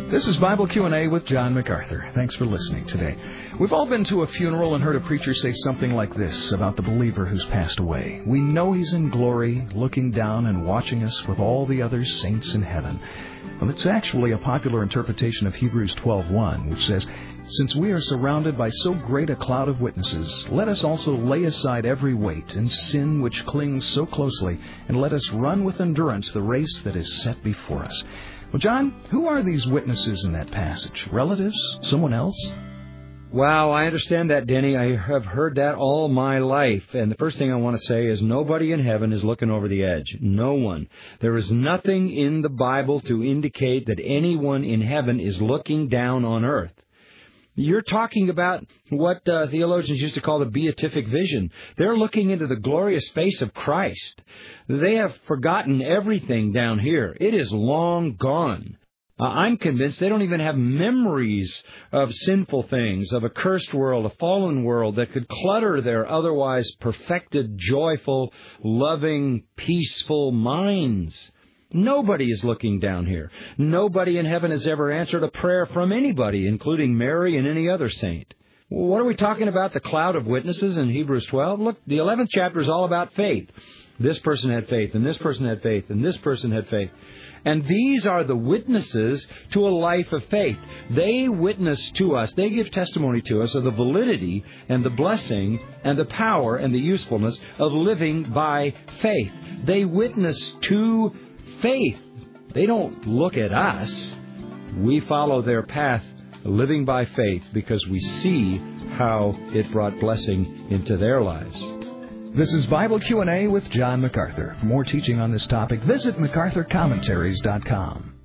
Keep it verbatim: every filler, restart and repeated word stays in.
This is Bible Q and A with John MacArthur. Thanks for listening today. We've all been to a funeral and heard a preacher say something like this about the believer who's passed away. We know he's in glory, looking down and watching us with all the other saints in heaven. Well, it's actually a popular interpretation of Hebrews twelve one, which says, "Since we are surrounded by so great a cloud of witnesses, let us also lay aside every weight and sin which clings so closely, and let us run with endurance the race that is set before us." Well, John, who are these witnesses in that passage? Relatives? Someone else? Wow, I understand that, Denny. I have heard that all my life. And the first thing I want to say is nobody in heaven is looking over the edge. No one. There is nothing in the Bible to indicate that anyone in heaven is looking down on earth. You're talking about what uh, theologians used to call the beatific vision. They're looking into the glorious face of Christ. They have forgotten everything down here. It is long gone. Uh, I'm convinced they don't even have memories of sinful things, of a cursed world, a fallen world that could clutter their otherwise perfected, joyful, loving, peaceful minds. Nobody is looking down here. Nobody in heaven has ever answered a prayer from anybody, including Mary and any other saint. What are we talking about? The cloud of witnesses in Hebrews twelve? Look, the eleventh chapter is all about faith. This person had faith, and this person had faith, and this person had faith. And these are the witnesses to a life of faith. They witness to us, they give testimony to us of the validity and the blessing and the power and the usefulness of living by faith. They witness to faith. They don't look at us. We follow their path, living by faith, because we see how it brought blessing into their lives. This is Bible Q and A with John MacArthur. For more teaching on this topic, visit macarthur commentaries dot com.